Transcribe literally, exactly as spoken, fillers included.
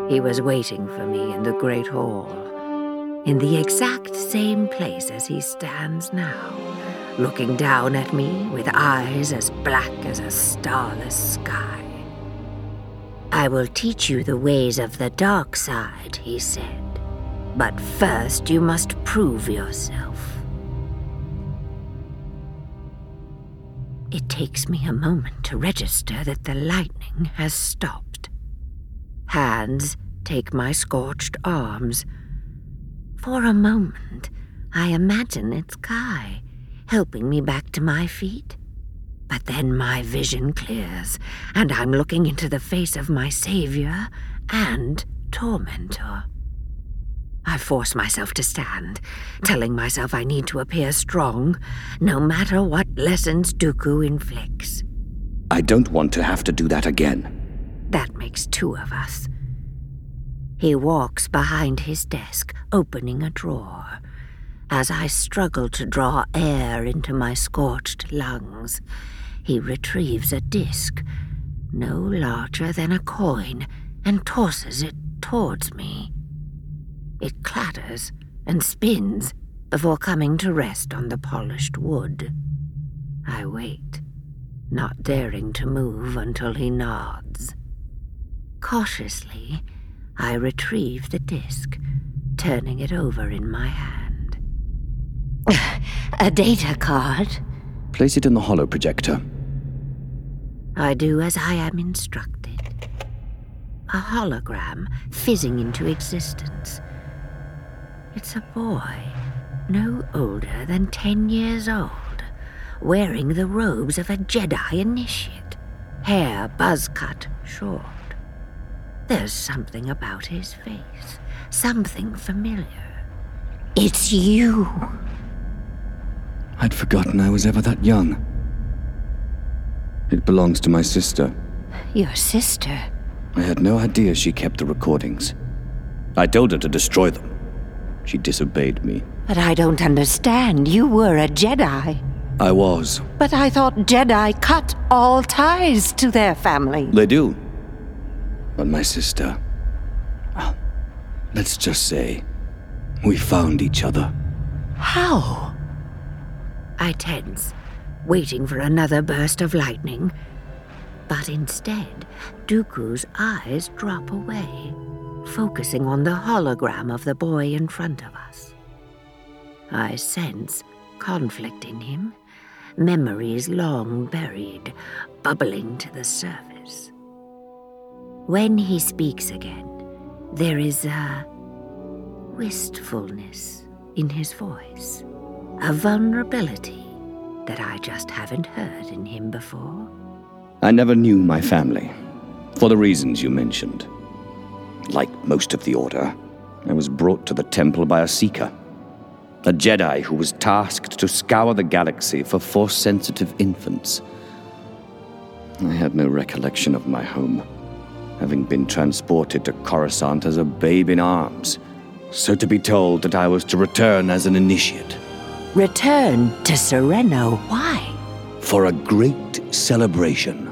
He was waiting for me in the Great Hall, in the exact same place as he stands now, looking down at me with eyes as black as a starless sky. "I will teach you the ways of the dark side," he said. "But first you must prove yourself." It takes me a moment to register that the lightning has stopped. Hands take my scorched arms. For a moment, I imagine it's Kai, helping me back to my feet. But then my vision clears, and I'm looking into the face of my savior and tormentor. I force myself to stand, telling myself I need to appear strong, no matter what lessons Dooku inflicts. I don't want to have to do that again. That makes two of us. He walks behind his desk, opening a drawer. As I struggle to draw air into my scorched lungs, he retrieves a disc, no larger than a coin, and tosses it towards me. It clatters and spins before coming to rest on the polished wood. I wait, not daring to move until he nods. Cautiously, I retrieve the disc, turning it over in my hand. A data card? Place it in the holo projector. I do as I am instructed. A hologram fizzing into existence. It's a boy, no older than ten years old, wearing the robes of a Jedi initiate, hair buzz-cut short. There's something about his face, something familiar. It's you. I'd forgotten I was ever that young. It belongs to my sister. Your sister? I had no idea she kept the recordings. I told her to destroy them. She disobeyed me. But I don't understand. You were a Jedi. I was. But I thought Jedi cut all ties to their family. They do. But my sister... Well, let's just say, we found each other. How? I tense, waiting for another burst of lightning. But instead, Dooku's eyes drop away, focusing on the hologram of the boy in front of us. I sense conflict in him, memories long buried, bubbling to the surface. When he speaks again, there is a wistfulness in his voice, a vulnerability that I just haven't heard in him before. I never knew my family, for the reasons you mentioned. Like most of the Order, I was brought to the temple by a Seeker, a Jedi who was tasked to scour the galaxy for Force-sensitive infants. I had no recollection of my home, having been transported to Coruscant as a babe in arms, so to be told that I was to return as an initiate. Return to Serenno? Why? For a great celebration.